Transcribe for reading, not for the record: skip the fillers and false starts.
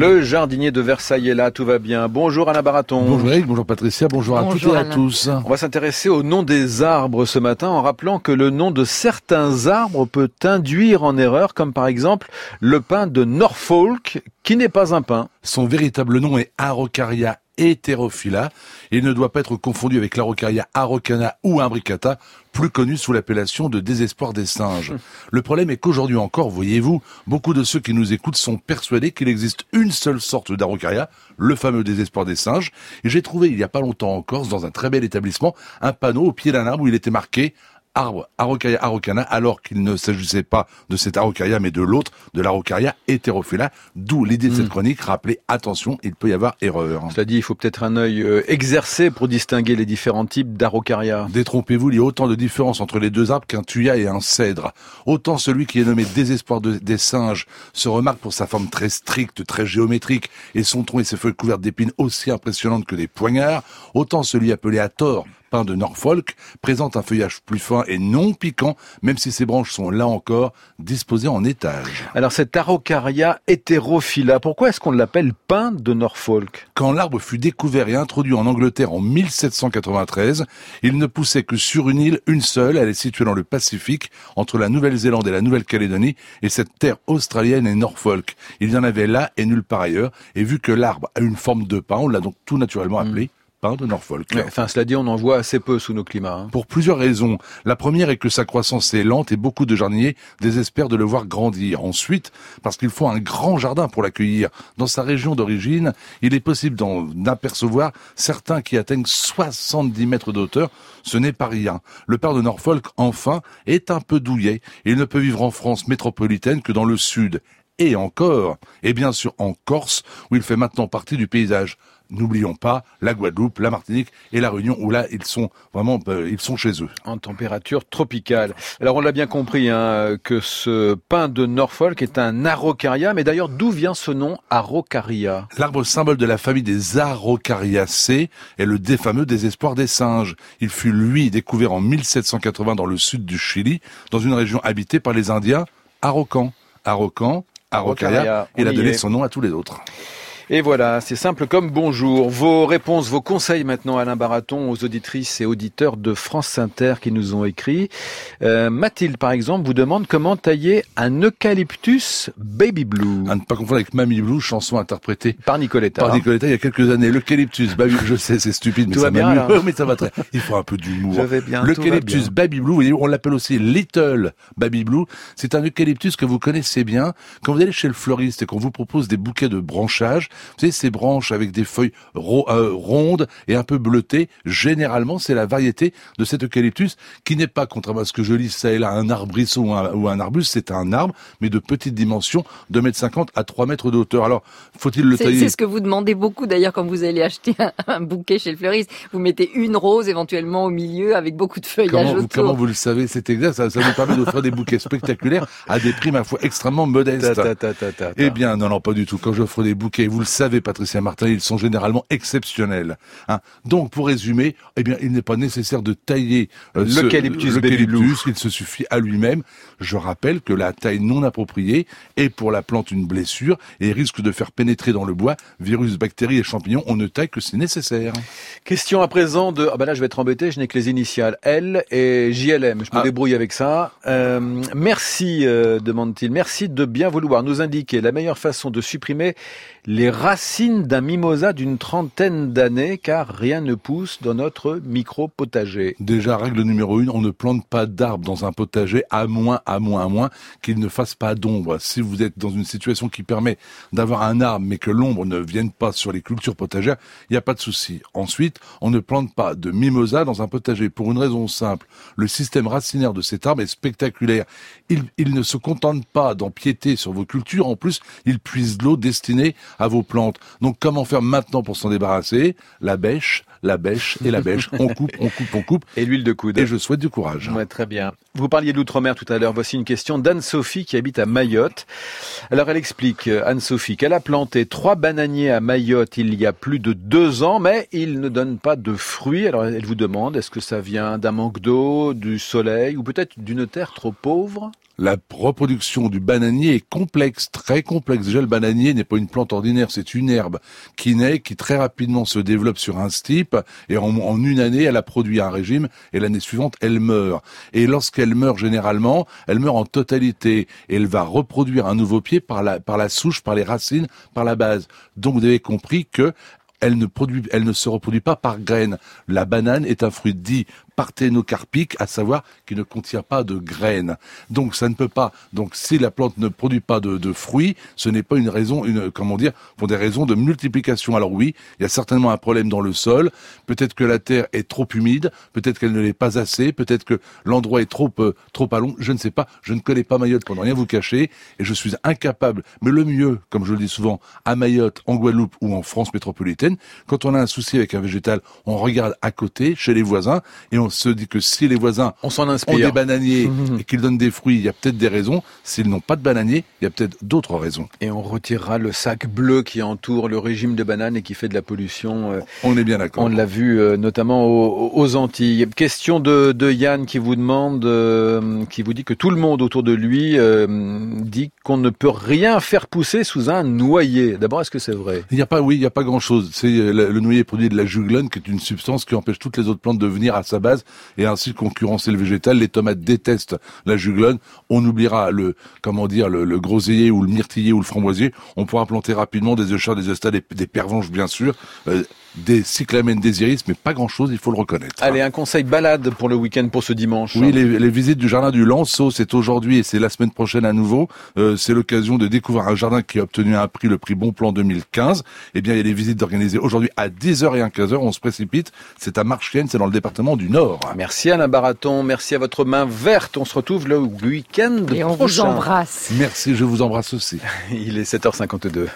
Le jardinier de Versailles est là, tout va bien. Bonjour Alain Baraton. Bonjour Eric, bonjour Patricia, bonjour à toutes et à tous. On va s'intéresser au nom des arbres ce matin en rappelant que le nom de certains arbres peut induire en erreur, comme par exemple le pin de Norfolk, qui n'est pas un pin. Son véritable nom est Araucaria heterophylla et il ne doit pas être confondu avec l'Araucaria araucana ou imbricata, plus connu sous l'appellation de désespoir des singes. Le problème est qu'aujourd'hui encore, voyez-vous, beaucoup de ceux qui nous écoutent sont persuadés qu'il existe une seule sorte d'Araucaria, le fameux désespoir des singes. Et j'ai trouvé il y a pas longtemps en Corse, dans un très bel établissement, un panneau au pied d'un arbre où il était marqué arbre Araucaria araucana, alors qu'il ne s'agissait pas de cet Araucaria, mais de l'autre, de l'Araucaria heterophylla, d'où l'idée de cette chronique, rappeler, attention, il peut y avoir erreur. Cela dit, il faut peut-être un œil exercé pour distinguer les différents types d'Araucaria. Détrompez-vous, il y a autant de différences entre les deux arbres qu'un thuya et un cèdre. Autant celui qui est nommé désespoir des singes se remarque pour sa forme très stricte, très géométrique, et son tronc et ses feuilles couvertes d'épines aussi impressionnantes que des poignards, autant celui appelé à tort pin de Norfolk présente un feuillage plus fin et non piquant, même si ses branches sont là encore disposées en étage. Alors cet Araucaria heterophylla, pourquoi est-ce qu'on l'appelle pin de Norfolk ? Quand l'arbre fut découvert et introduit en Angleterre en 1793, il ne poussait que sur une île, une seule, elle est située dans le Pacifique, entre la Nouvelle-Zélande et la Nouvelle-Calédonie, et cette terre australienne est Norfolk. Il y en avait là et nulle part ailleurs, et vu que l'arbre a une forme de pin, on l'a donc tout naturellement appelé pin de Norfolk. Enfin, cela dit, on en voit assez peu sous nos climats. Pour plusieurs raisons. La première est que sa croissance est lente et beaucoup de jardiniers désespèrent de le voir grandir. Ensuite, parce qu'il faut un grand jardin pour l'accueillir. Dans sa région d'origine, il est possible d'en apercevoir certains qui atteignent 70 mètres de hauteur. Ce n'est pas rien. Le pin de Norfolk, enfin, est un peu douillet. Il ne peut vivre en France métropolitaine que dans le sud. Et encore, et bien sûr en Corse, où il fait maintenant partie du paysage. N'oublions pas la Guadeloupe, la Martinique et la Réunion, où là, ils sont vraiment, ils sont chez eux. En température tropicale. Alors, on l'a bien compris, que ce pin de Norfolk est un Araucaria. Mais d'ailleurs, d'où vient ce nom Araucaria ? L'arbre symbole de la famille des Araucariacées est le fameux désespoir des singes. Il fut, lui, découvert en 1780 dans le sud du Chili, dans une région habitée par les Indiens Araucans. Araucaria, il a donné son nom à tous les autres. Et voilà, c'est simple comme bonjour. Vos réponses, vos conseils maintenant, Alain Baraton, aux auditrices et auditeurs de France Inter qui nous ont écrit. Mathilde, par exemple, vous demande comment tailler un eucalyptus baby blue. À ne pas confondre avec Mamie Blue, chanson interprétée par Nicoletta. Par Nicoletta il y a quelques années. L'eucalyptus baby blue, je sais, c'est stupide, mais tout ça m'amuse. Mais ça va très. Il faut un peu d'humour. Je vais bien. L'eucalyptus baby blue, vous voyez, on l'appelle aussi Little Baby Blue. C'est un eucalyptus que vous connaissez bien. Quand vous allez chez le fleuriste et qu'on vous propose des bouquets de branchage, vous savez, ces branches avec des feuilles rondes et un peu bleutées, généralement, c'est la variété de cet eucalyptus qui n'est pas, contrairement à ce que je lis ça et là, un arbrisseau ou un arbuste, c'est un arbre, mais de petite dimension, 2,50 m à 3 mètres de hauteur. Alors, faut-il le tailler ? C'est ce que vous demandez beaucoup, d'ailleurs, quand vous allez acheter un bouquet chez le fleuriste. Vous mettez une rose, éventuellement, au milieu, avec beaucoup de feuillage autour. Comment vous le savez ? C'est exact, ça nous permet d'offrir des bouquets spectaculaires à des prix, ma foi, extrêmement modestes. Eh bien, non, pas du tout. Quand j'offre des bouquets, vous le savez, Patricia Martin, ils sont généralement exceptionnels. Donc, pour résumer, eh bien, il n'est pas nécessaire de tailler l'eucalyptus, il se suffit à lui-même. Je rappelle que la taille non appropriée est pour la plante une blessure et risque de faire pénétrer dans le bois virus, bactéries et champignons. On ne taille que si nécessaire. Question à présent de... Ah ben là, je vais être embêté, je n'ai que les initiales L et JLM. Je me débrouille avec ça. Merci, demande-t-il. Merci de bien vouloir nous indiquer la meilleure façon de supprimer les racines d'un mimosa d'une trentaine d'années, car rien ne pousse dans notre micro-potager. Déjà, règle numéro 1, on ne plante pas d'arbres dans un potager à moins qu'il ne fasse pas d'ombre. Si vous êtes dans une situation qui permet d'avoir un arbre, mais que l'ombre ne vienne pas sur les cultures potagères, il n'y a pas de souci. Ensuite, on ne plante pas de mimosa dans un potager pour une raison simple. Le système racinaire de cet arbre est spectaculaire. Il ne se contente pas d'empiéter sur vos cultures, en plus, il puise de l'eau destinée à vos plantes. Donc, comment faire maintenant pour s'en débarrasser ? La bêche et la bêche. On coupe. Et l'huile de coude. Et je souhaite du courage. Ouais, très bien. Vous parliez de l'outre-mer tout à l'heure. Voici une question d'Anne-Sophie qui habite à Mayotte. Alors, elle explique, Anne-Sophie, qu'elle a planté 3 bananiers à Mayotte il y a plus de 2 ans, mais ils ne donnent pas de fruits. Alors, elle vous demande, est-ce que ça vient d'un manque d'eau, du soleil, ou peut-être d'une terre trop pauvre ? La reproduction du bananier est complexe, très complexe. Déjà, le bananier n'est pas une plante ordinaire, c'est une herbe qui naît, qui très rapidement se développe sur un stipe, et en une année, elle a produit un régime, et l'année suivante, elle meurt. Et lorsqu'elle meurt, généralement, elle meurt en totalité, et elle va reproduire un nouveau pied par la souche, par les racines, par la base. Donc, vous avez compris que elle ne se reproduit pas par graines. La banane est un fruit dit parthénocarpique, à savoir qui ne contient pas de graines. Donc ça ne peut pas. Donc si la plante ne produit pas de fruits, ce n'est pas une raison, pour des raisons de multiplication. Alors oui, il y a certainement un problème dans le sol. Peut-être que la terre est trop humide, peut-être qu'elle ne l'est pas assez, peut-être que l'endroit est trop allong. Je ne sais pas. Je ne connais pas Mayotte pour ne rien vous cacher, et je suis incapable. Mais le mieux, comme je le dis souvent, à Mayotte, en Guadeloupe ou en France métropolitaine, quand on a un souci avec un végétal, on regarde à côté, chez les voisins, et on se dit que si les voisins ont des bananiers et qu'ils donnent des fruits, il y a peut-être des raisons. S'ils n'ont pas de bananiers, il y a peut-être d'autres raisons. Et on retirera le sac bleu qui entoure le régime de banane et qui fait de la pollution. On est bien d'accord. On l'a vu notamment aux Antilles. Question de Yann qui vous demande, qui vous dit que tout le monde autour de lui dit qu'on ne peut rien faire pousser sous un noyer. D'abord, est-ce que c'est vrai? Il n'y a pas grand-chose. C'est le noyer produit de la juglone, qui est une substance qui empêche toutes les autres plantes de venir à sa base et ainsi concurrencer le végétal. Les tomates détestent la juglone. On oubliera le groseillier ou le myrtillier ou le framboisier. On pourra planter rapidement des œchars, des eustas, des pervenches bien sûr, des cyclamènes, des iris, mais pas grand-chose, il faut le reconnaître. Allez, un conseil balade pour le week-end, pour ce dimanche. Oui, les visites du jardin du Lanceau, c'est aujourd'hui et c'est la semaine prochaine à nouveau. C'est l'occasion de découvrir un jardin qui a obtenu un prix, le prix Bon Plan 2015. Eh bien, il y a des visites organisées aujourd'hui à 10h et à 15h. On se précipite. C'est à Marchienne, c'est dans le département du Nord. Merci Alain Baraton, merci à votre main verte. On se retrouve le week-end prochain. Et on vous embrasse. Merci, je vous embrasse aussi. Il est 7h52.